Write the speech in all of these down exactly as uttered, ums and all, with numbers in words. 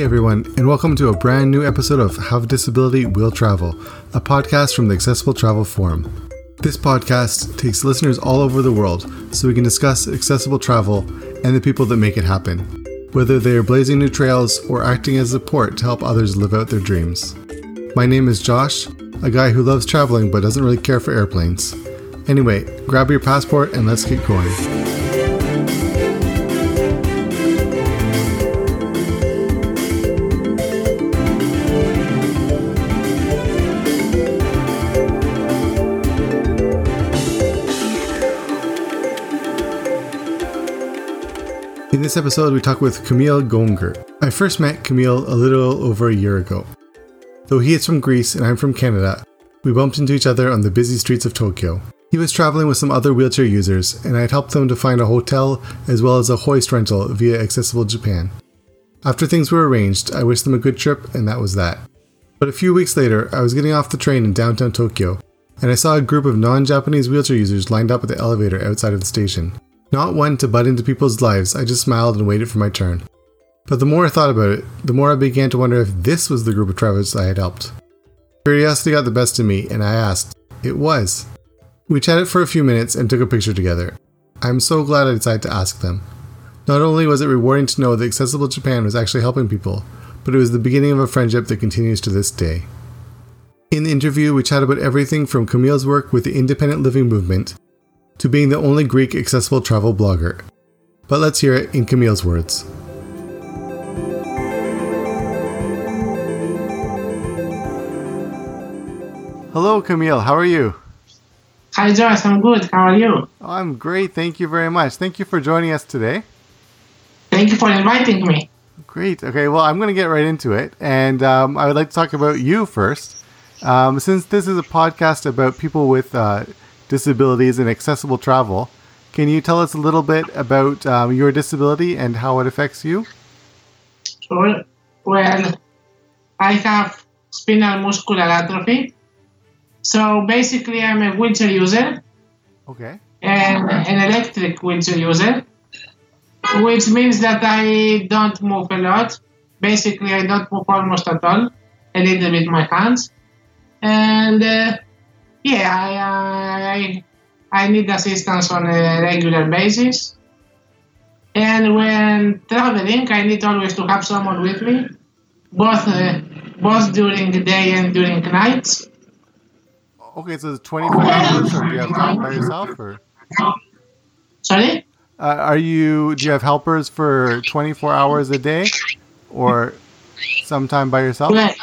Hey everyone, and welcome to a brand new episode of Have Disability, Will Travel, a podcast from the Accessible Travel Forum. This podcast takes listeners all over the world so we can discuss accessible travel and the people that make it happen, whether they are blazing new trails or acting as support to help others live out their dreams. My name is Josh, a guy who loves traveling but doesn't really care for airplanes. Anyway, grab your passport and let's get going. In this episode, we talk with Kamil Gonger. I first met Kamil a little over a year ago. Though he is from Greece and I'm from Canada, we bumped into each other on the busy streets of Tokyo. He was traveling with some other wheelchair users, and I had helped them to find a hotel as well as a hoist rental via Accessible Japan. After things were arranged, I wished them a good trip, and that was that. But a few weeks later, I was getting off the train in downtown Tokyo, and I saw a group of non-Japanese wheelchair users lined up at the elevator outside of the station. Not one to butt into people's lives, I just smiled and waited for my turn. But the more I thought about it, the more I began to wonder if this was the group of travelers I had helped. Curiosity got the best of me, and I asked. It was. We chatted for a few minutes and took a picture together. I'm so glad I decided to ask them. Not only was it rewarding to know that Accessible Japan was actually helping people, but it was the beginning of a friendship that continues to this day. In the interview, we chatted about everything from Kamil's work with the independent living movement to being the only Greek accessible travel blogger. But let's hear it in Kamil's words. Hello, Kamil. How are you? Hi, Josh. I'm good. How are you? I'm great. Thank you very much. Thank you for joining us today. Thank you for inviting me. Great. Okay, well, I'm going to get right into it. And um, I would like to talk about you first. Um, since this is a podcast about people with uh, disabilities and accessible travel, can you tell us a little bit about um, your disability and how it affects you? Sure. Well, I have spinal muscular atrophy. So basically, I'm a wheelchair user. Okay. And an electric wheelchair user, which means that I don't move a lot. Basically, I don't move almost at all. A little bit my hands. And uh, yeah, I, I I need assistance on a regular basis. And when traveling, I need always to have someone with me, both uh, both during the day and during nights. Okay, so it's twenty-four hours, or do you have time by yourself? Or Sorry? Uh, are you? Do you have helpers for twenty-four hours a day, or sometime by yourself? Well,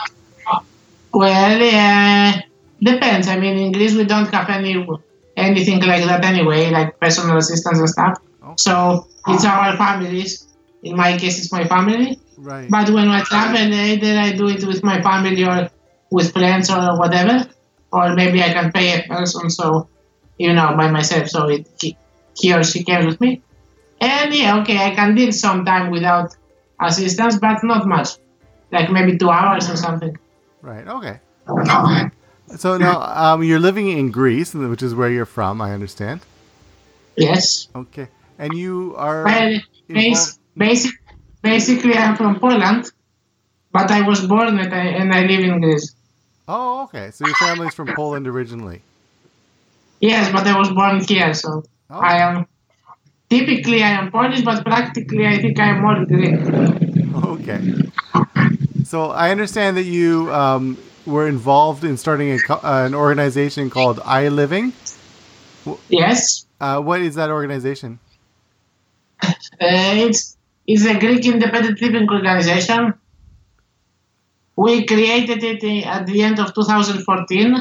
well uh, depends. I mean, in Greece we don't have any anything like that anyway, like personal assistants and stuff. Okay. So it's our families. In my case, it's my family. Right. But when I travel, either I do it with my family or with friends or whatever. Or maybe I can pay a person, so, you know, by myself, so it, he, he or she comes with me. And yeah, okay, I can deal some time without assistance, but not much. Like maybe two hours or something. Right, okay. So now, um, you're living in Greece, which is where you're from, I understand. Yes. Okay. And you are... Well, bas- basic, basically, I'm from Poland, but I was born and I, and I live in Greece. Oh, okay. So your family's from Poland originally. Yes, but I was born here, so oh. I am... Typically, I am Polish, but practically, I think I am more Greek. Okay. So I understand that you um, were involved in starting a, uh, an organization called iLiving. Yes. Uh, what is that organization? Uh, it's it's a Greek independent living organization. We created it at the end of two thousand fourteen.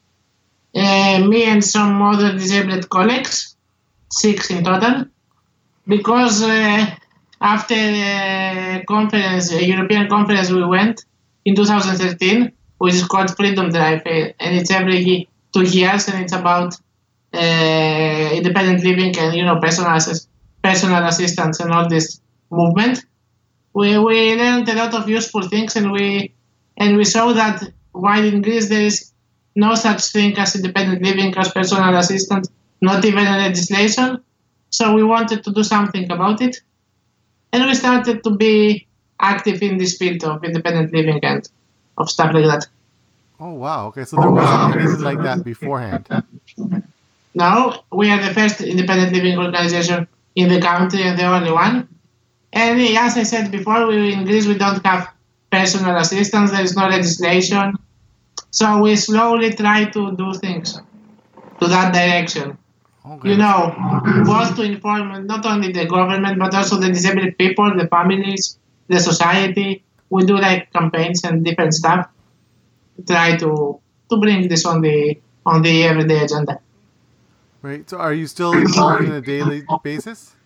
Uh, me and some other disabled colleagues, six in total, because uh, after a conference, a European conference we went in two thousand thirteen, which is called Freedom Drive, and it's every two years, and it's about uh, independent living and, you know, personal, assist- personal assistance and all this movement. We we learned a lot of useful things, and we and we saw that while in Greece there is no such thing as independent living, as personal assistance, not even a legislation. So we wanted to do something about it. And we started to be active in this field of independent living and of stuff like that. Oh, wow. Okay, so there wasn't anything like that beforehand. No, we are the first independent living organization in the country and the only one. And as I said before, we in Greece we don't have personal assistance. There is no legislation, so we slowly try to do things to that direction. Okay. You know, both to inform not only the government but also the disabled people, the families, the society. We do like campaigns and different stuff. Try to to bring this on the on the everyday agenda. Right. So, are you still involved on a daily basis?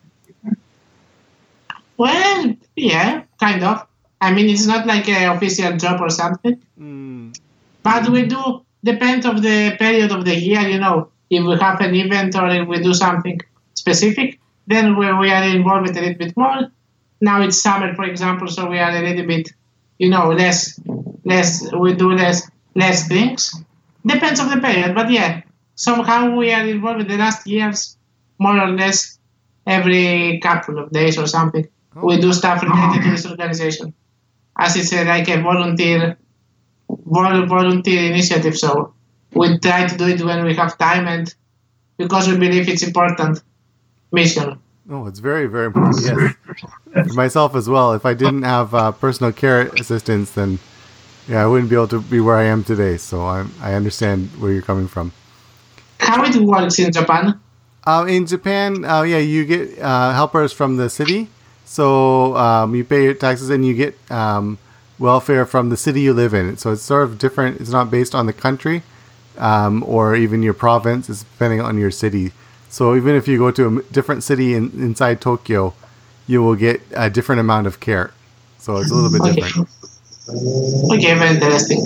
Well, yeah, kind of. I mean, it's not like an official job or something. Mm. But we do, depend of the period of the year, you know, if we have an event or if we do something specific, then we, we are involved a little bit more. Now it's summer, for example, so we are a little bit, you know, less, less, we do less, less things. Depends of the period, but yeah, somehow we are involved in the last years, more or less, every couple of days or something. Oh. We do stuff related to this organization, as it's a, like a volunteer, vol- volunteer initiative. So we try to do it when we have time and because we believe it's important mission. Oh, it's very, very important. Yes, for myself as well. If I didn't have uh, personal care assistance, then yeah, I wouldn't be able to be where I am today. So I I understand where you're coming from. How it works in Japan? Uh, in Japan, uh, yeah, you get uh, helpers from the city. So um, you pay your taxes and you get um, welfare from the city you live in. So it's sort of different. It's not based on the country um, or even your province. It's depending on your city. So even if you go to a different city in, inside Tokyo, you will get a different amount of care. So it's a little bit okay. different. Okay, very interesting.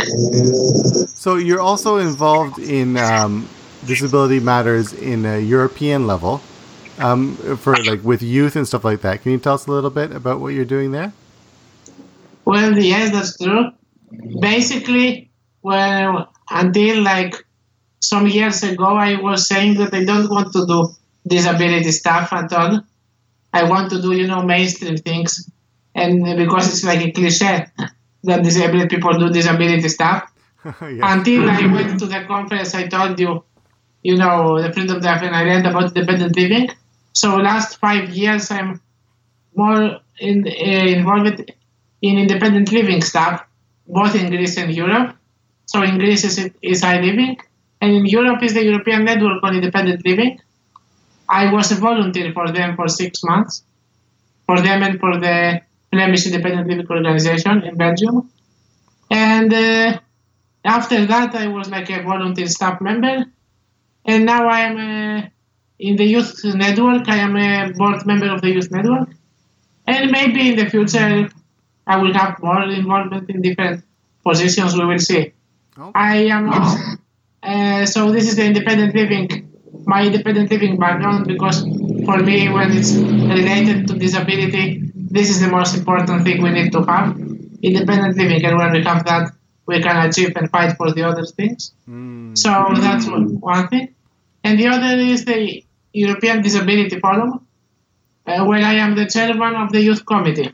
So you're also involved in um, disability matters in a European level. Um, for like with youth and stuff like that. Can you tell us a little bit about what you're doing there? Well, yes, that's true. Basically, well, until like some years ago, I was saying that I don't want to do disability stuff at all. I want to do, you know, mainstream things. And because it's like a cliche that disabled people do disability stuff. yeah. Until I went to the conference, I told you, you know, the Freedom Drive, and I learned about independent living. So last five years, I'm more in, uh, involved in independent living stuff, both in Greece and Europe. So in Greece is, is iLiving, and in Europe is the European Network on Independent Living. I was a volunteer for them for six months, for them and for the Flemish Independent Living Organization in Belgium. And uh, after that, I was like a volunteer staff member, and now I am a in the Youth Network. I am a board member of the Youth Network. And maybe in the future, I will have more involvement in different positions. We will see. Okay. I am also, uh, so this is the independent living, my independent living background, because for me, when it's related to disability, this is the most important thing we need to have, independent living. And when we have that, we can achieve and fight for the other things. Mm. So that's one thing. And the other is the European Disability Forum, uh, where I am the chairman of the youth committee.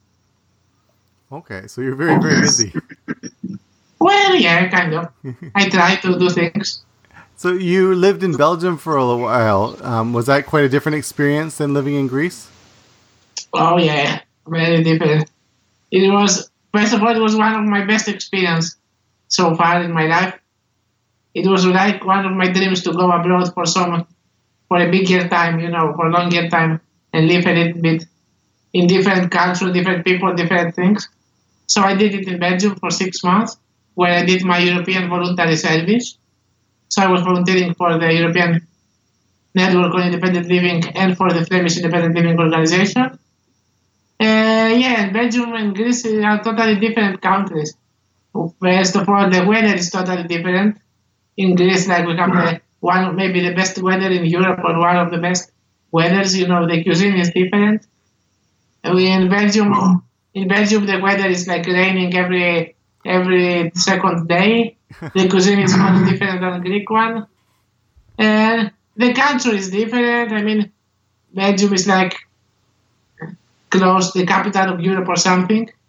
Okay, so you're very, very busy. Well, yeah, kind of. I try to do things. So you lived in Belgium for a while. Um, was that quite a different experience than living in Greece? Oh, yeah, very different. It was, first of all, it was one of my best experiences so far in my life. It was like one of my dreams to go abroad for some, for a bigger time, you know, for a longer time, and live a little bit in different cultures, different people, different things. So I did it in Belgium for six months, where I did my European voluntary service. So I was volunteering for the European Network on Independent Living and for the Flemish Independent Living Organization. Uh, yeah, and Belgium and Greece are totally different countries. First of all, the weather is totally different. In Greece, like we have the one, maybe the best weather in Europe, or one of the best weathers. You know, the cuisine is different. We in Belgium, in Belgium, the weather is like raining every every second day. The cuisine is much different than the Greek one. And the culture is different. I mean, Belgium is like close to the capital of Europe or something.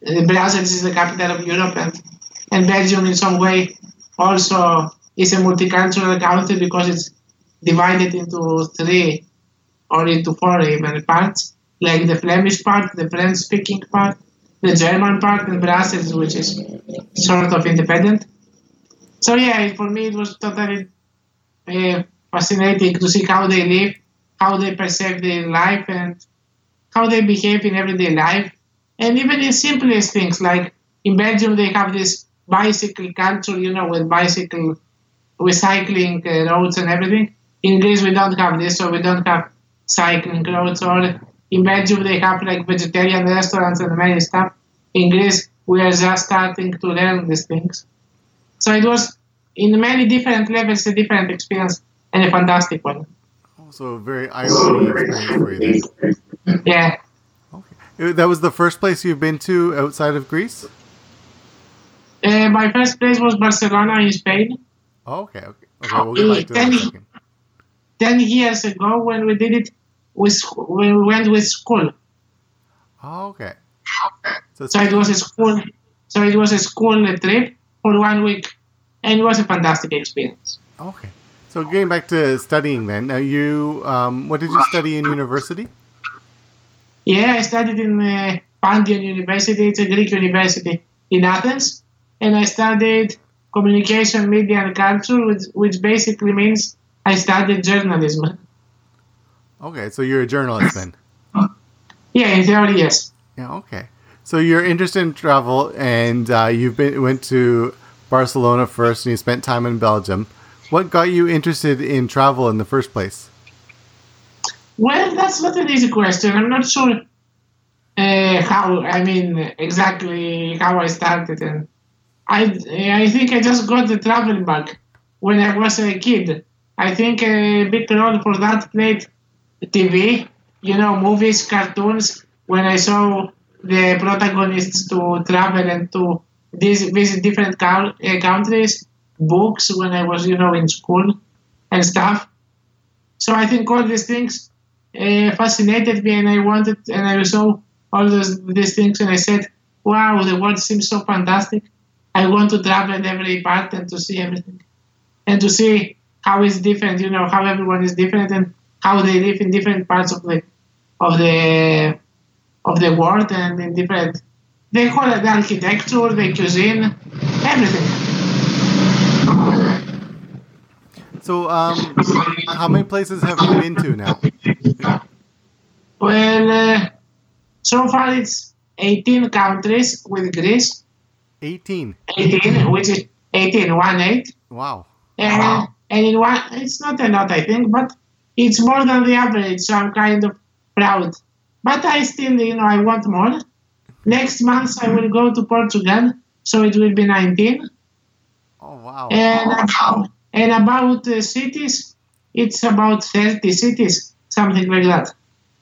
uh, Brussels is the capital of Europe, and, and Belgium in some way also is a multicultural country because it's divided into three or into four even parts, like the Flemish part, the French-speaking part, the German part, and Brussels, which is sort of independent. So yeah, for me it was totally uh, fascinating to see how they live, how they perceive their life, and how they behave in everyday life. And even in simplest things, like in Belgium they have this bicycle culture, you know, with bicycle, with cycling uh, roads and everything. In Greece we don't have this, so we don't have cycling roads. Or in Belgium they have like vegetarian restaurants and many stuff. In Greece we are just starting to learn these things. So it was in many different levels a different experience and a fantastic one. Also a very eye-opening experience for you then. Yeah. Okay. That was the first place you've been to outside of Greece? Uh, my first place was Barcelona in Spain. Oh, okay, okay. Okay, we'll get back to that in a second. Ten years ago when we did it with when we went with school. Oh, okay. So, so it was a school so it was a school trip for one week, and it was a fantastic experience. Okay. So getting back to studying then, now you um, what did you study in university? Yeah, I studied in uh, Pantheon University. It's a Greek university in Athens, and I studied communication, media, and culture, which, which basically means I studied journalism. Okay, so you're a journalist then? Yeah, in theory, yes. Yeah, okay. So you're interested in travel, and uh, you've been went to Barcelona first, and you spent time in Belgium. What got you interested in travel in the first place? Well, that's not an easy question. I'm not sure uh, how, I mean, exactly how I started. And I, I think I just got the travel bug when I was a kid. I think a big role for that played T V, you know, movies, cartoons. When I saw the protagonists to travel and to visit different countries, books when I was, you know, in school and stuff. So I think all these things uh, fascinated me, and I wanted, and I saw all those these things, and I said, "Wow, the world seems so fantastic. I want to travel in every part and to see everything, and to see how it's different. You know, how everyone is different and how they live in different parts of the of the of the world and in different. They call it the architecture, the cuisine, everything." So, um, how many places have you been to now? Well, uh, so far it's eighteen countries with Greece. eighteen? eighteen, which is eighteen, one eight. Wow. And, wow. and in one, it's not a lot, I think, but it's more than the average, so I'm kind of proud. But I still, you know, I want more. Next month I will go to Portugal, so it will be nineteen. Oh, wow. And about, and about uh, cities, it's about thirty cities, something like that.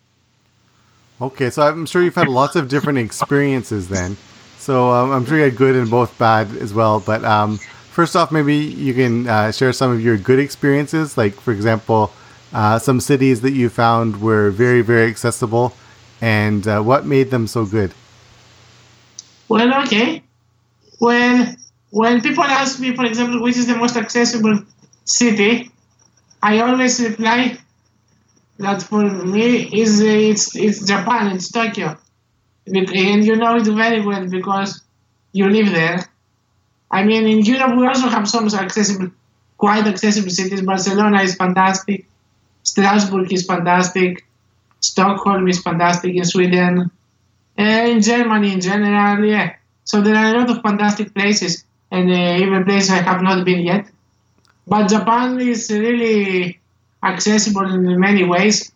Okay, so I'm sure you've had lots of different experiences then. So um, I'm sure you had good and both bad as well. But um, first off, maybe you can uh, share some of your good experiences. Like, for example, uh, some cities that you found were very, very accessible, and uh, what made them so good? Well, okay. Well, when people ask me, for example, which is the most accessible city, I always reply that for me is uh, it's it's Japan, it's Tokyo, and you know it very well because you live there. I mean, in Europe we also have some accessible, quite accessible cities. Barcelona is fantastic, Strasbourg is fantastic, Stockholm is fantastic in Sweden, and in Germany in general, yeah. So there are a lot of fantastic places, and uh, even places I have not been yet. But Japan is really accessible in many ways.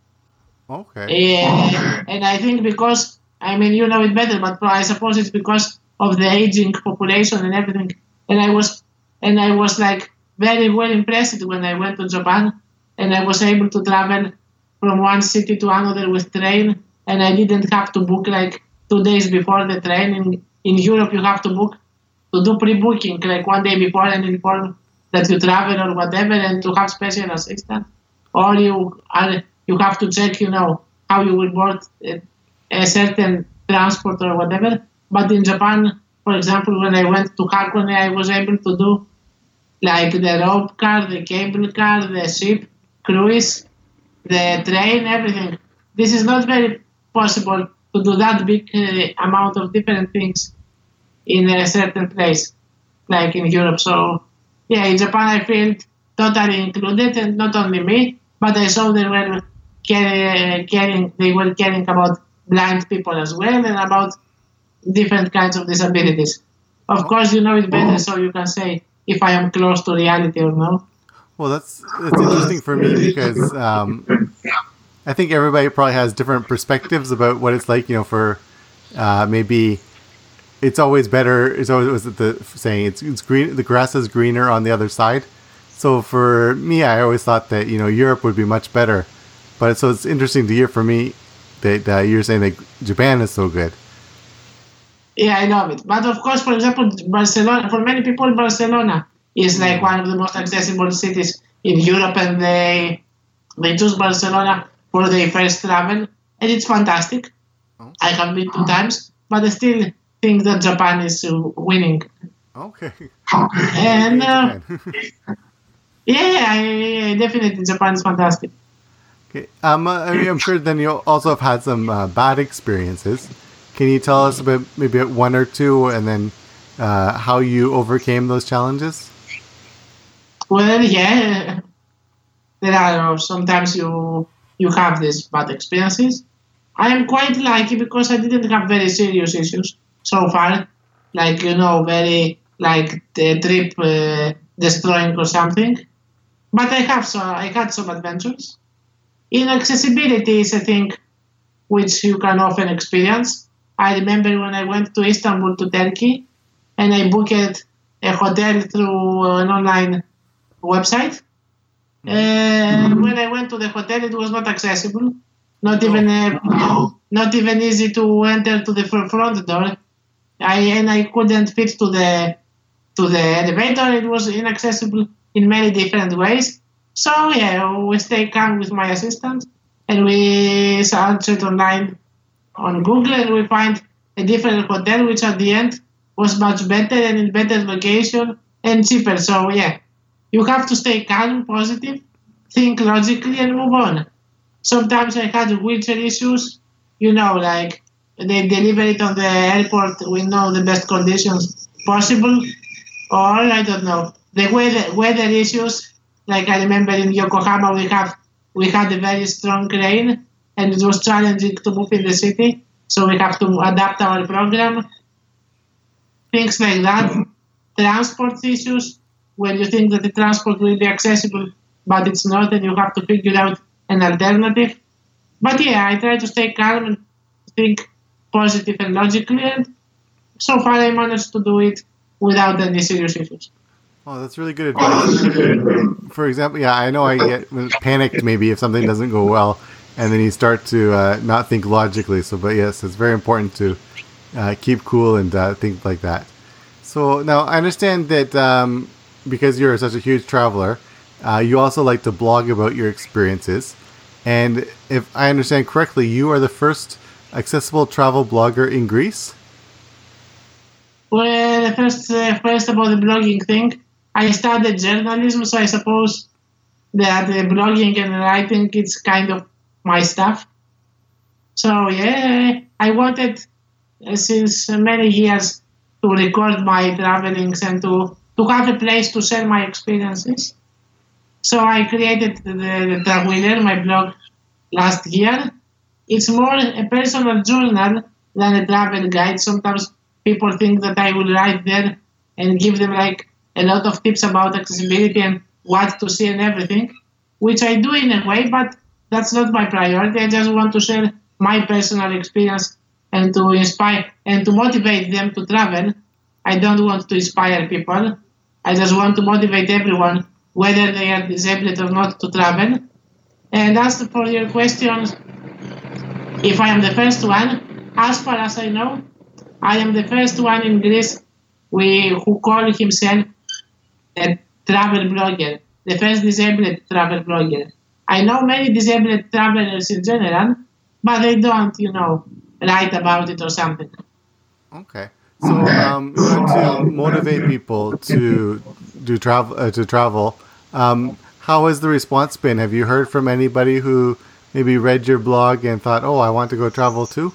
Okay. Uh, and I think because, I mean, you know it better, but I suppose it's because of the aging population and everything. And I was, and I was like very well impressed when I went to Japan, and I was able to travel from one city to another with train, and I didn't have to book like two days before the train. In, in Europe, you have to book, to do pre-booking like one day before and inform that you travel or whatever, and to have special assistance. Or you are, you have to check, you know, how you will board a, a certain transport or whatever. But in Japan, for example, when I went to Hakone, I was able to do like the rope car, the cable car, the ship, cruise, the train, everything. This is not very possible to do that big uh, amount of different things in a certain place, like in Europe. So, yeah, in Japan I feel totally included, and not only me, but I saw they were care, caring, they were caring about blind people as well, and about different kinds of disabilities. Of course, you know it better, so you can say if I am close to reality or not. Well, that's that's interesting for me because um, I think everybody probably has different perspectives about what it's like. You know, for uh, maybe it's always better. It's always was it the saying it's it's green. The grass is greener on the other side. So for me, I always thought that you know Europe would be much better. But so it's interesting to hear from me that uh, you're saying that Japan is so good. Yeah, I love it. But of course, for example, Barcelona, for many people, Barcelona is like one of the most accessible cities in Europe, and they they choose Barcelona for their first travel, and it's fantastic. Oh. I have been two times, but I still think that Japan is uh, winning. Okay. And uh, yeah, I, I definitely Japan is fantastic. Okay. Um, I mean, I'm sure then you also have had some uh, bad experiences. Can you tell us about maybe one or two, and then uh, how you overcame those challenges? Well, yeah, there are sometimes you you have these bad experiences. I am quite lucky because I didn't have very serious issues so far, like you know, very like the trip uh, destroying or something. But I have so I had some adventures. Inaccessibility is a thing which you can often experience. I remember when I went to Istanbul to Turkey, and I booked a hotel through an online website. And when I went to the hotel, it was not accessible, not even uh, not even easy to enter to the front door. I and I couldn't fit to the to the elevator. It was inaccessible in many different ways. So yeah, we stay calm with my assistant, and we searched online on Google, and we find a different hotel, which at the end was much better and in better location and cheaper. So yeah, you have to stay calm, positive, think logically, and move on. Sometimes I had wheelchair issues, you know, like they deliver it on the airport with no the best conditions possible, or I don't know, the weather weather issues. Like I remember in Yokohama, we have we had a very strong rain, and it was challenging to move in the city, so we have to adapt our program. Things like that. Transport issues, when you think that the transport will be accessible, but it's not, and you have to figure out an alternative. But yeah, I try to stay calm and think positive and logically, and so far I managed to do it without any serious issues. Oh, that's really good advice. For example, yeah, I know I get panicked maybe if something doesn't go well, and then you start to uh, not think logically. So, but yes, it's very important to uh, keep cool and uh, think like that. So now I understand that um, because you're such a huge traveler, uh, you also like to blog about your experiences. And if I understand correctly, you are the first accessible travel blogger in Greece? Well, first, uh, first about the blogging thing, I studied journalism, so I suppose that uh, blogging and writing, it's kind of my stuff. So yeah, I wanted uh, since many years to record my travelings and to, to have a place to share my experiences. So I created the, the Traveler, my blog, last year. It's more a personal journal than a travel guide. Sometimes people think that I will write there and give them like a lot of tips about accessibility and what to see and everything, which I do in a way, but that's not my priority. I just want to share my personal experience and to inspire and to motivate them to travel. I don't want to inspire people. I just want to motivate everyone, whether they are disabled or not, to travel. And as for your question, if I am the first one, as far as I know, I am the first one in Greece we, who call himself a travel blogger, the first disabled travel blogger. I know many disabled travelers in general, but they don't, you know, write about it or something. Okay. So, um, you know, to motivate people to do travel uh, to travel, um, how has the response been? Have you heard from anybody who maybe read your blog and thought, "Oh, I want to go travel too"?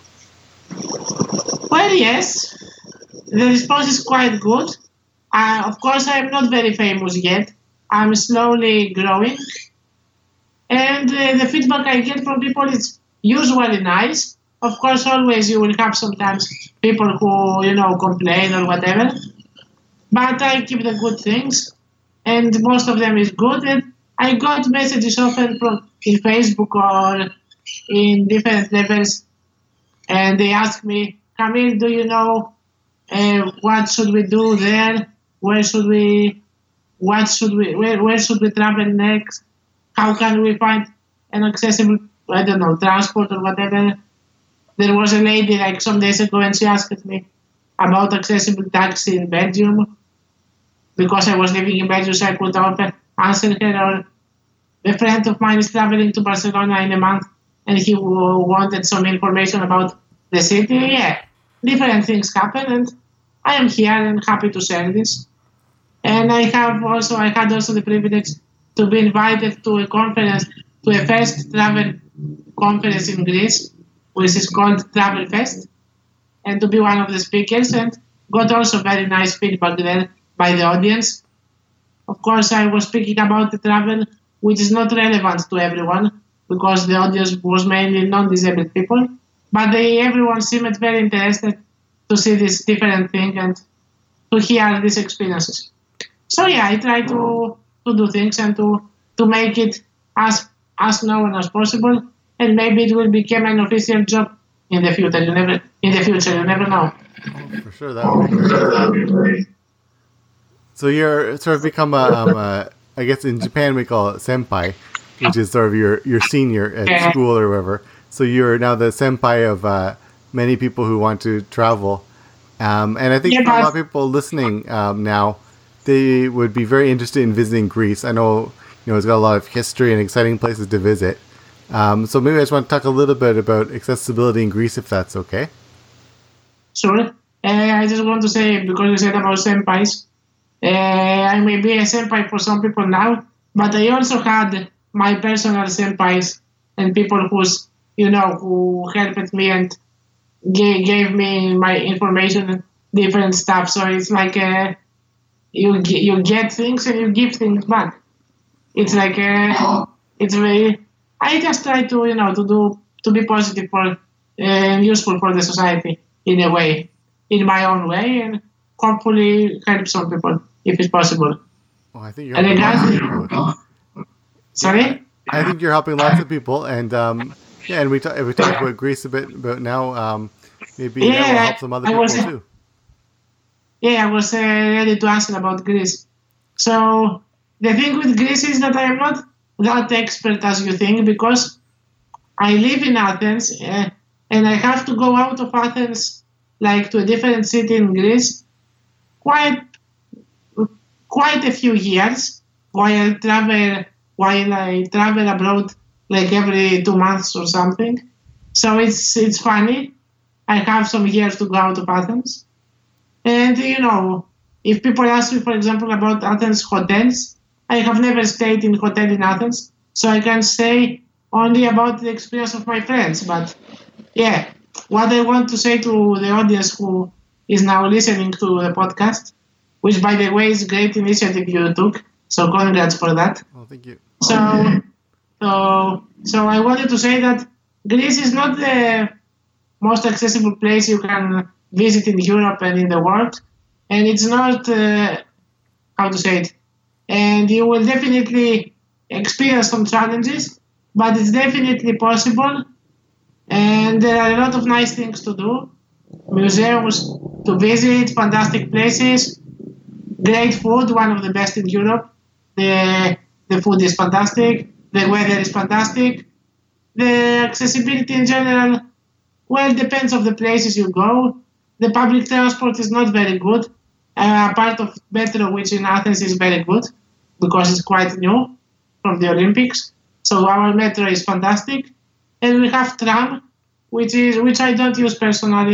Well, yes, the response is quite good. Uh, of course, I'm not very famous yet. I'm slowly growing, and uh, the feedback I get from people is usually nice. Of course, always you will have sometimes people who you know complain or whatever, but I keep the good things, and most of them is good. And I got messages often from in Facebook or in different levels, and they ask me, Camille, do you know uh, what should we do there? Where should we? What should we? Where, where should we travel next? How can we find an accessible, I don't know, transport or whatever? There was a lady like some days ago, and she asked me about accessible taxi in Belgium because I was living in Belgium, so I could offer answer her. Or a friend of mine is traveling to Barcelona in a month, and he w- wanted some information about the city. Yeah, different things happen, and I am here and happy to share this. And I have also, I had also the privilege to be invited to a conference, to a first travel conference in Greece, which is called Travel Fest, and to be one of the speakers, and got also very nice feedback there by the audience. Of course, I was speaking about the travel, which is not relevant to everyone, because the audience was mainly non-disabled people, but they, everyone seemed very interested to see this different thing and to hear these experiences. So yeah, I try to, to do things and to, to make it as as known as possible, and maybe it will become an official job in the future. You never in the future, you never know. Oh, for sure, that would be great. So you're sort of become a, um, a, I guess in Japan we call it senpai, which is sort of your, your senior at Yeah. school or whatever. So you're now the senpai of uh, many people who want to travel. Um, and I think Yeah, for a but- lot of people listening um, now, they would be very interested in visiting Greece. I know, you know, it's got a lot of history and exciting places to visit. Um, so maybe I just want to talk a little bit about accessibility in Greece, if that's okay. Sure. Uh, I just want to say, because you said about senpais, uh, I may be a senpai for some people now, but I also had my personal senpais and people who's, you know, who helped me and gave, gave me my information and different stuff. So it's like uh, you ge- you get things and you give things back. It's like uh, it's very. I just try to you know to do to be positive for and useful for the society in a way, in my own way, and hopefully help some people if it's possible. Well, I think you're And helping lots of again, people. sorry. I think you're helping lots of people, and um, yeah, and we ta- we talked about Greece a bit, but now um, maybe that will Yeah, help some other I people was- too. Yeah, I was uh, ready to answer about Greece. So the thing with Greece is that I am not that expert as you think, because I live in Athens uh, and I have to go out of Athens, like to a different city in Greece, quite quite a few years while I travel while I travel abroad, like every two months or something. So it's it's funny. I have some years to go out of Athens. And, you know, if people ask me, for example, about Athens hotels, I have never stayed in a hotel in Athens, so I can say only about the experience of my friends. But, yeah, what I want to say to the audience who is now listening to the podcast, which, by the way, is a great initiative you took, so congrats for that. Well, thank you. So, so, so I wanted to say that Greece is not the most accessible place you can visit in Europe and in the world, and it's not uh, how to say it. And you will definitely experience some challenges, but it's definitely possible. And there are a lot of nice things to do, museums to visit, fantastic places, great food, one of the best in Europe. The the food is fantastic. The weather is fantastic. The accessibility in general, well, depends on the places you go. The public transport is not very good. Uh, part of Metro, which in Athens is very good because it's quite new from the Olympics. So our Metro is fantastic, and we have tram, which is which I don't use personally,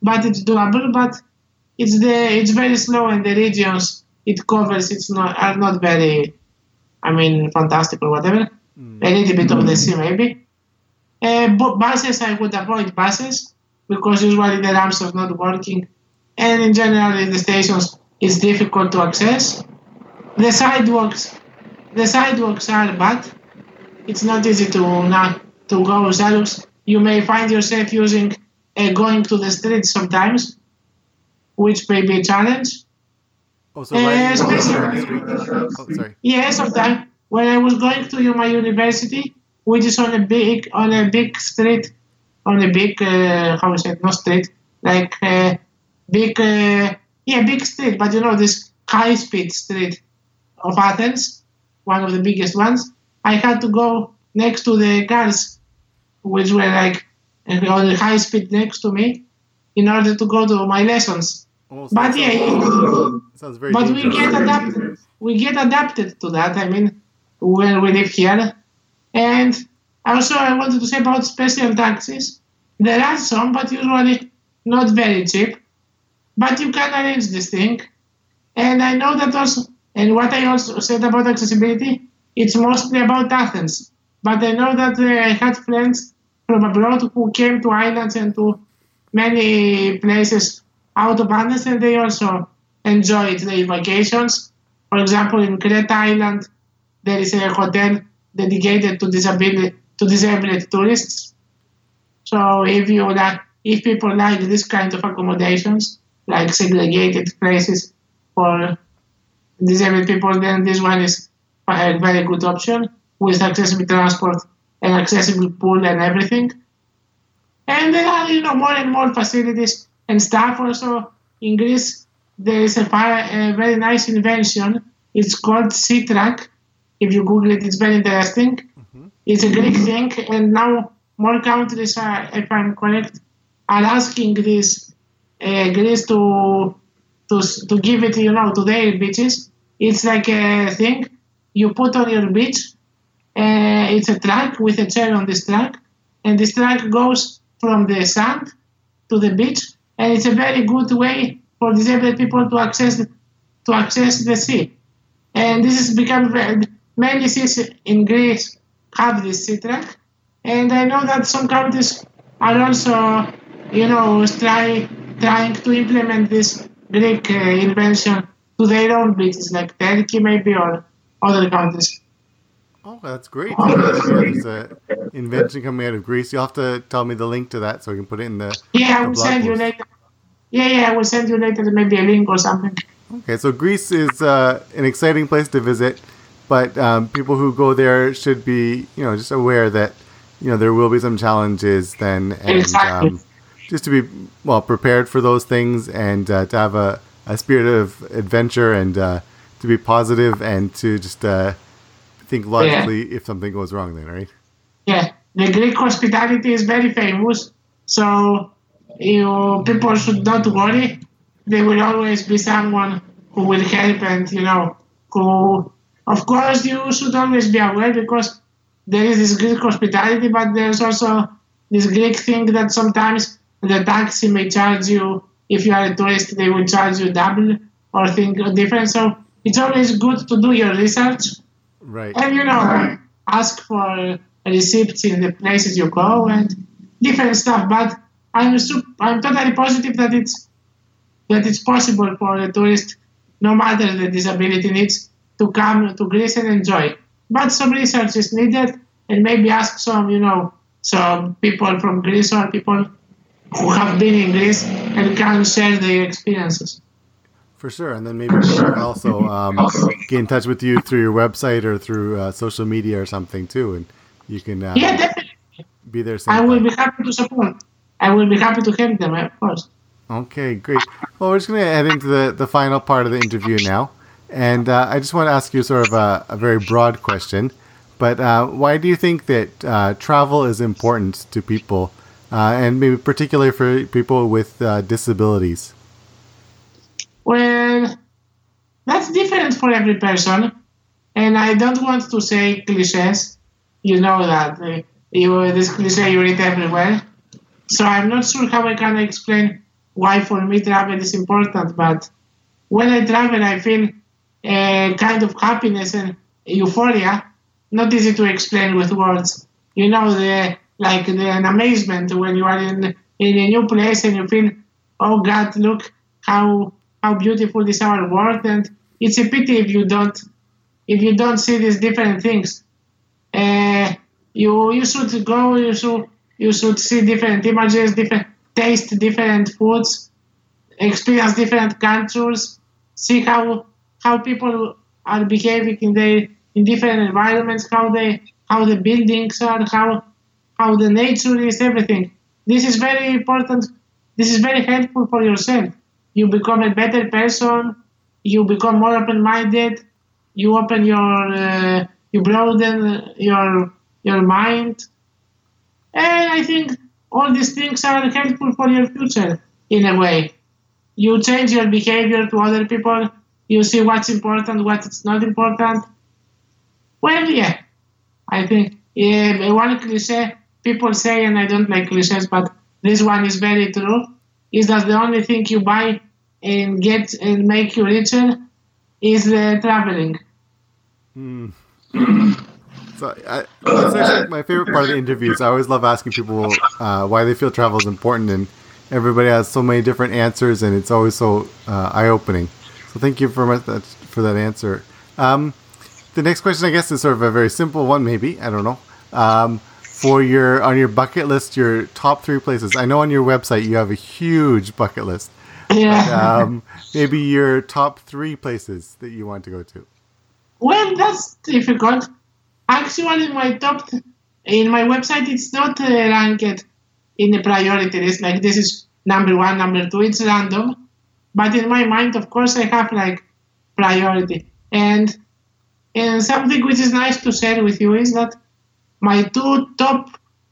but it's doable. But it's the it's very slow, and the regions it covers it's not are not very, I mean, fantastic or whatever. Mm. A little bit of the sea maybe. Uh, but buses, I would avoid buses because usually the ramps are not working, and in general in the stations it's difficult to access. The sidewalks, the sidewalks are bad. It's not easy to not to go sidewalks. You may find yourself using uh, going to the streets sometimes, which may be a challenge. Oh, so uh, oh, sorry. Yeah, sometimes when I was going to my university, which is on a big on a big street, on a big uh, how is it? Not street, like uh, big uh, yeah big street, but you know this high speed street of Athens, one of the biggest ones. I had to go next to the cars, which were like on the high speed next to me, in order to go to my lessons. Oh, so but yeah, sounds, sounds very but dangerous. we get adapted. We get adapted to that. I mean, when we live here, and also I wanted to say about special taxis. There are some, but usually not very cheap. But you can arrange this thing, and I know that also. And what I also said about accessibility, it's mostly about Athens. But I know that uh, I had friends from abroad who came to islands and to many places out of Athens, and they also enjoyed their vacations. For example, in Crete Island, there is a hotel dedicated to disability to disabled tourists. So if you like, if people like this kind of accommodations, like segregated places for disabled people, then this one is a very good option with accessible transport and accessible pool and everything. And there are, you know, more and more facilities and stuff. Also in Greece, there is a, a very nice invention. It's called C-Track. If you Google it, it's very interesting. Mm-hmm. It's a Greek thing, and now more countries, are, if I'm correct, are asking this uh, Greece to to to give it, you know, to their beaches. It's like a thing you put on your beach. Uh, it's a track with a chair on this track, and this track goes from the sand to the beach, and it's a very good way for disabled people to access to access the sea. And this has become very, many cities in Greece have this sea track, and I know that some countries are also, you know, try, trying to implement this Greek uh, invention to their own beaches, like Turkey maybe, or other countries. Oh, that's great. There's an invention coming out of Greece. You'll have to tell me the link to that so I can put it in the Yeah, I the will blog send you post. later. Yeah, yeah, I will send you later maybe a link or something. Okay, so Greece is uh, an exciting place to visit, but um, people who go there should be, you know, just aware that, you know, there will be some challenges then, and Exactly. um, just to be, well, prepared for those things, and uh, to have a, a spirit of adventure, and uh, to be positive, and to just uh, think logically yeah. if something goes wrong then, right? Yeah, the Greek hospitality is very famous, so you people should not worry. There will always be someone who will help, and, you know, who, of course, you should always be aware, because there is this Greek hospitality, but there's also this Greek thing that sometimes the taxi may charge you, if you are a tourist, they will charge you double or think different. So it's always good to do your research. Right. And, you know, ask for receipts in the places you go and different stuff. But I'm super, I'm totally positive that it's that it's possible for a tourist, no matter the disability needs, to come to Greece and enjoy. But some research is needed, and maybe ask some, you know, some people from Greece or people who have been in Greece and can share their experiences. For sure, and then maybe we can also um, get in touch with you through your website or through uh, social media or something too, and you can uh, yeah, definitely be there. I will time. be happy to support. I will be happy to help them, of course. Okay, great. Well, we're just going to head into the, the final part of the interview now, and uh, I just want to ask you sort of a, a very broad question, but uh, why do you think that uh, travel is important to people, uh, and maybe particularly for people with uh, disabilities? Well, that's different for every person, and I don't want to say cliches. You know that uh, you, this cliche you read everywhere. So I'm not sure how I can explain why for me travel is important. But when I travel, I feel a kind of happiness and euphoria, not easy to explain with words. You know, the like the an amazement when you are in in a new place and you feel, oh God, look how how beautiful is our world, and it's a pity if you don't if you don't see these different things. Uh, you you should go. You should you should see different images, different taste, different foods, experience different cultures, see how how people are behaving in their in different environments, how they how the buildings are, how how the nature is, everything. This is very important. This is very helpful for yourself. You become a better person. You become more open-minded. You open your, uh, you broaden your your mind, and I think all these things are helpful for your future in a way. You change your behavior to other people. You see what's important, what's not important. Well, yeah, I think yeah, one cliche people say, and I don't like cliches, but this one is very true, is that the only thing you buy and get and make you richer is uh, traveling. Hmm. So I, that's actually my favorite part of the interviews. I always love asking people uh, why they feel travel is important, and everybody has so many different answers, and it's always so uh, eye-opening. So thank you for that for that answer. Um, the next question, I guess, is sort of a very simple one. Maybe I don't know. Um, for your on your bucket list, your top three places. I know on your website you have a huge bucket list. Yeah. But, um, maybe your top three places that you want to go to. Well, that's difficult. Actually, my top th- in my website, it's not uh, ranked in a priority list. Like this is number one, number two. It's random. But in my mind, of course, I have like priority. And and something which is nice to share with you is that my two top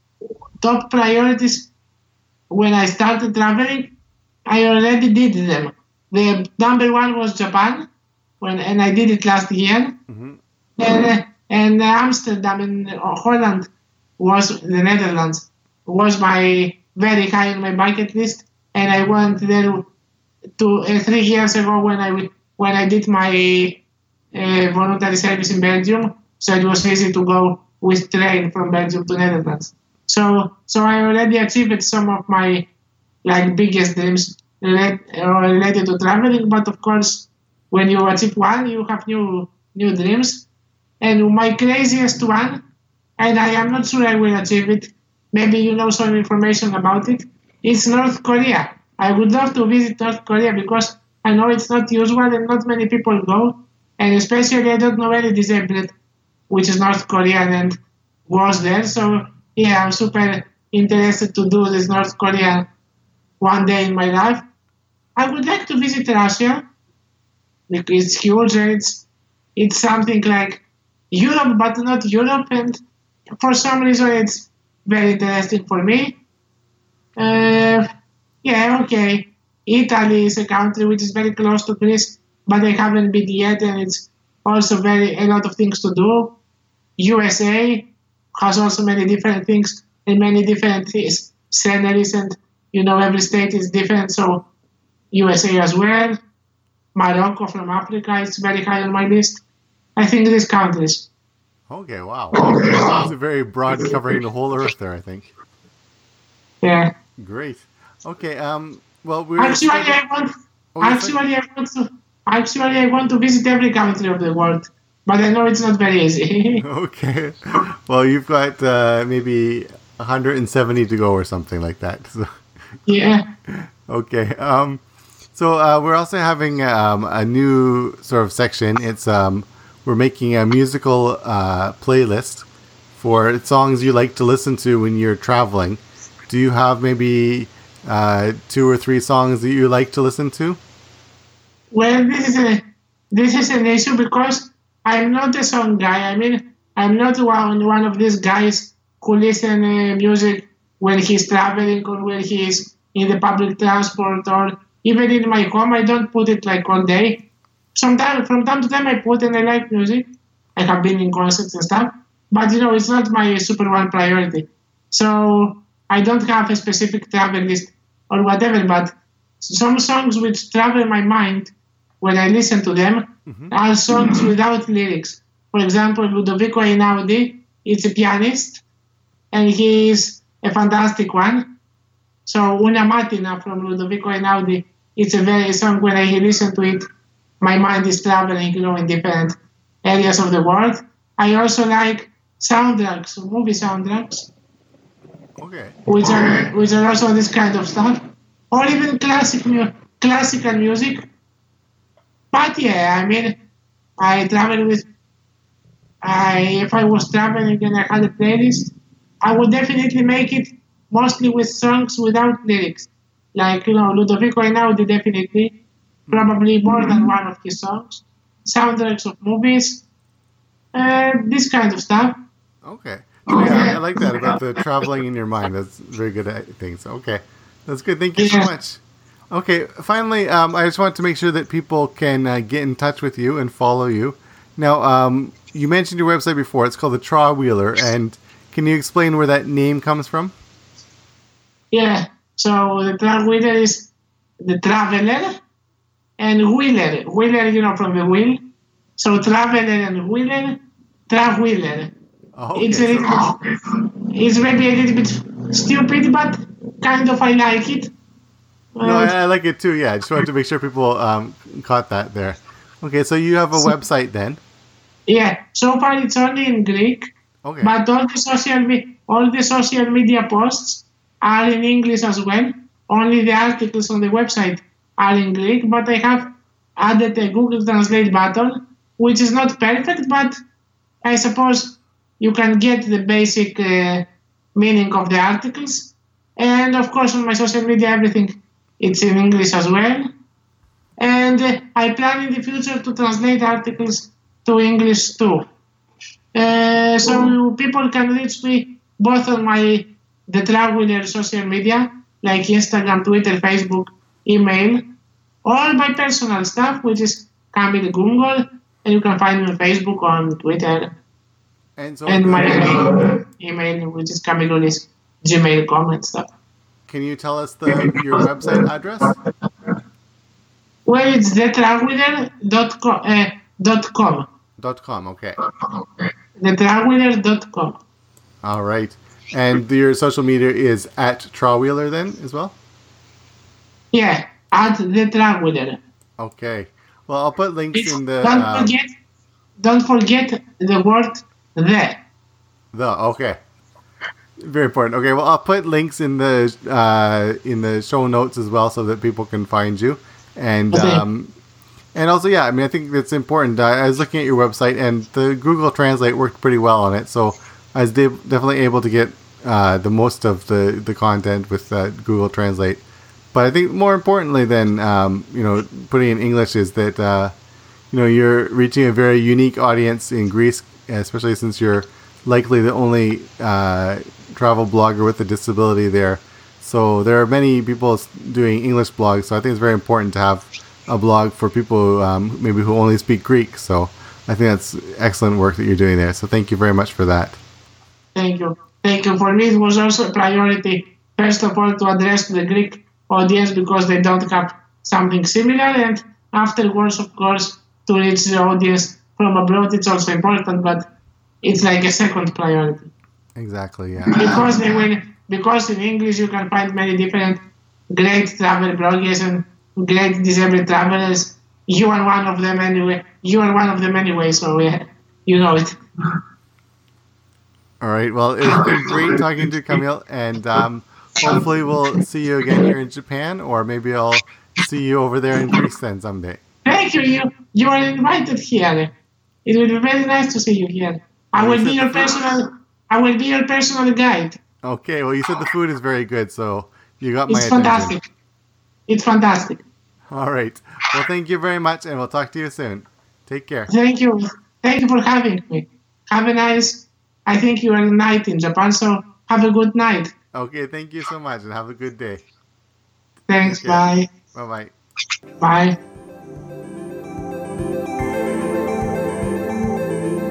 top priorities when I started traveling, I already did them. The number one was Japan, when and I did it last year. Mm-hmm. And, uh, and Amsterdam in Holland was the Netherlands was my very high on my bucket list, and I went there to uh, three years ago when I when I did my uh, voluntary service in Belgium. So it was easy to go with train from Belgium to Netherlands. So so I already achieved some of my like biggest dreams related, related to traveling. But of course, when you achieve one, you have new new dreams. And my craziest one, and I am not sure I will achieve it, maybe you know some information about it, is North Korea. I would love to visit North Korea because I know it's not usual and not many people go. And especially I don't know any disabled, which is North Korean and was there. So yeah, I'm super interested to do this North Korea one day in my life. I would like to visit Russia because it's huge and it's, it's something like Europe, but not Europe, and for some reason it's very interesting for me. Uh, yeah, okay. Italy is a country which is very close to Greece, but I haven't been yet, and it's also very a lot of things to do. U S A has also many different things and many different things, sceneries, and you know every state is different. So U S A as well. Morocco from Africa is very high on my list. I think these countries. Okay, wow. That's a very broad covering the whole earth there, I think. Yeah. Great. Okay, um, well, we're... Actually, I want, oh, actually, I want to, actually, I want to visit every country of the world, but I know it's not very easy. Okay. Well, you've got uh, maybe one hundred seventy to go or something like that. So. Yeah. Okay. Um, so uh, we're also having um, a new sort of section. It's... Um, We're making a musical uh, playlist for songs you like to listen to when you're traveling. Do you have maybe uh, two or three songs that you like to listen to? Well, this is a this is an issue because I'm not a song guy. I mean, I'm not one one of these guys who listen uh, music when he's traveling or when he's in the public transport or even in my home. I don't put it like all day. Sometimes, from time to time, I put and I like music. I have been in concerts and stuff, but you know, it's not my super one priority. So I don't have a specific travel list or whatever. But some songs which travel my mind when I listen to them mm-hmm. are songs without lyrics. For example, Ludovico Einaudi, it's a pianist, and he is a fantastic one. So Una Mattina from Ludovico Einaudi, it's a very song when I listen to it, my mind is traveling, you know, in different areas of the world. I also like soundtracks, movie soundtracks, okay, which are which are also this kind of stuff, or even classic mu- classical music. But yeah, I mean, I travel with. I if I was traveling and I had a playlist, I would definitely make it mostly with songs without lyrics, like you know Ludovico Einaudi definitely, probably more than one of his songs, soundtracks of movies, uh, this kind of stuff. Okay. Oh, yeah, I like that about the traveling in your mind. That's very good at things. Okay. That's good. Thank you yeah. so much. Okay. Finally, um, I just want to make sure that people can uh, get in touch with you and follow you. Now, um, you mentioned your website before. It's called the Trawheeler. And can you explain where that name comes from? Yeah. So the Trawheeler is the traveler and wheeler. Wheeler, you know, from the wheel. So traveler and wheeler, Trawheeler. Oh, okay. It's a little bit, it's maybe a little bit stupid, but kind of I like it. Uh, no, I, I like it too. Yeah, I just wanted to make sure people um, caught that there. Okay, so you have a so, website then? Yeah. So far, it's only in Greek. Okay. But all the social me- all the social media posts are in English as well. Only the articles on the website are in Greek. But I have added a Google Translate button, which is not perfect, but I suppose you can get the basic uh, meaning of the articles. And of course, on my social media, everything, it's in English as well. And uh, I plan in the future to translate articles to English too. Uh, so people can reach me both on my the Trawheeler social media, like Instagram, Twitter, Facebook, email, all my personal stuff, which is Kamil Gungol, and you can find me on Facebook, on Twitter. And, so and my email, which is Kamilulis, gmail dot com and stuff. Can you tell us the your website address? Well, it's the trawheeler dot com. Uh, dot com. Dot com, okay. the trawheeler dot com. All right. And your social media is at Trawheeler then as well? Yeah, at the Trawheeler. Okay. Well, I'll put links it's, in the... Don't um, forget, don't forget the word the. The, okay. Very important. Okay, well, I'll put links in the uh, in the show notes as well so that people can find you. And okay. um, and also, yeah, I mean, I think it's important. Uh, I was looking at your website, and the Google Translate worked pretty well on it. So I was de- definitely able to get uh, the most of the, the content with uh, Google Translate. But I think more importantly than, um, you know, putting in English is that, uh, you know, you're reaching a very unique audience in Greece, especially since you're likely the only uh, travel blogger with a disability there. So there are many people doing English blogs, so I think it's very important to have a blog for people um, maybe who only speak Greek. So I think that's excellent work that you're doing there. So thank you very much for that. Thank you. Thank you. For me, it was also a priority, first of all, to address the Greek audience because they don't have something similar, and afterwards, of course, to reach the audience from abroad, it's also important, but it's like a second priority. Exactly, yeah. Because they will, because in English you can find many different great travel bloggers and great disabled travelers. You are one of them anyway. You are one of them anyway, so yeah, you know it. All right. Well, it's been great talking to Kamil, and um, hopefully we'll see you again here in Japan, or maybe I'll see you over there in Greece then someday. Thank you. You you are invited here. It will be very nice to see you here. I will be your personal. I will be your personal guide. Okay. Well, you said the food is very good, so you got my it's attention. It's fantastic. It's fantastic. All right. Well, thank you very much, and we'll talk to you soon. Take care. Thank you. Thank you for having me. Have a nice. I think you are night in Japan, so have a good night. Okay. Thank you so much, and have a good day. Thanks. Bye. Bye-bye. Bye.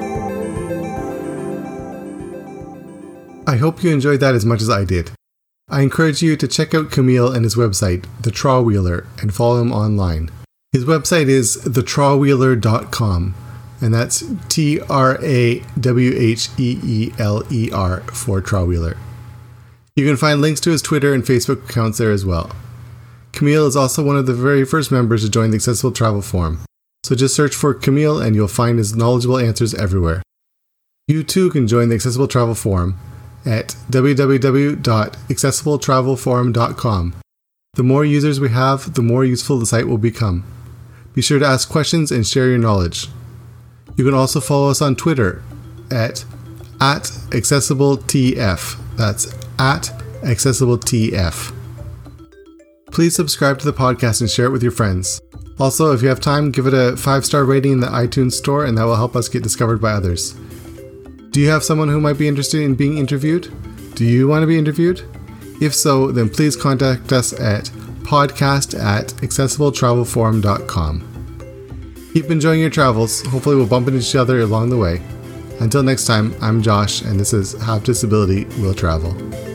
I hope you enjoyed that as much as I did. I encourage you to check out Camille and his website, The Trawwheeler, and follow him online. His website is the trawwheeler dot com, and that's T R A W H E E L E R for Trawwheeler. You can find links to his Twitter and Facebook accounts there as well. Camille is also one of the very first members to join the Accessible Travel Forum, so just search for Camille and you'll find his knowledgeable answers everywhere. You too can join the Accessible Travel Forum at w w w dot accessible travel forum dot com. The more users we have, the more useful the site will become. Be sure to ask questions and share your knowledge. You can also follow us on Twitter at, at AccessibleTF. That's at AccessibleTF. Please subscribe to the podcast and share it with your friends. Also, if you have time, give it a five-star rating in the iTunes store, and that will help us get discovered by others. Do you have someone who might be interested in being interviewed? Do you want to be interviewed? If so, then please contact us at podcast at accessible travel forum dot com. Keep enjoying your travels. Hopefully we'll bump into each other along the way. Until next time, I'm Josh, and this is Have Disability Will Travel.